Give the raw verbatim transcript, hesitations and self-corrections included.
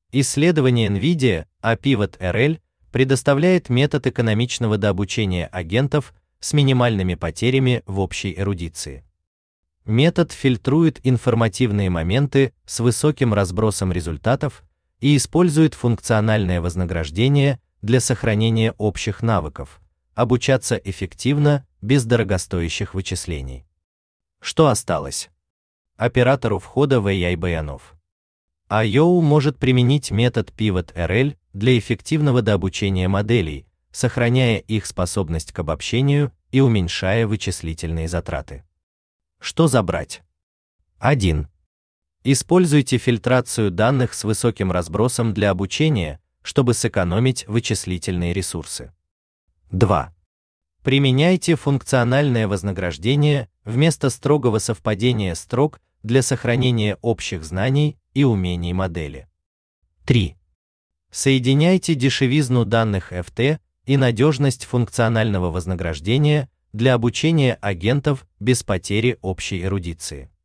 Исследование NVIDIA о Pivot эр эл предоставляет метод экономичного дообучения агентов с минимальными потерями в общей эрудиции. Метод фильтрует информативные моменты с высоким разбросом результатов и использует функциональное вознаграждение для сохранения общих навыков, обучаться эффективно без дорогостоящих вычислений. Что осталось? Оператору входа в эй ай-баянов. ай о может применить метод Pivot эр эл для эффективного дообучения моделей, сохраняя их способность к обобщению и уменьшая вычислительные затраты. Что забрать? один. Используйте фильтрацию данных с высоким разбросом для обучения, чтобы сэкономить вычислительные ресурсы. два. Применяйте функциональное вознаграждение вместо строгого совпадения строк для сохранения общих знаний и умений модели. три. Соединяйте дешевизну данных эф ти и надежность функционального вознаграждения для обучения агентов без потери общей эрудиции.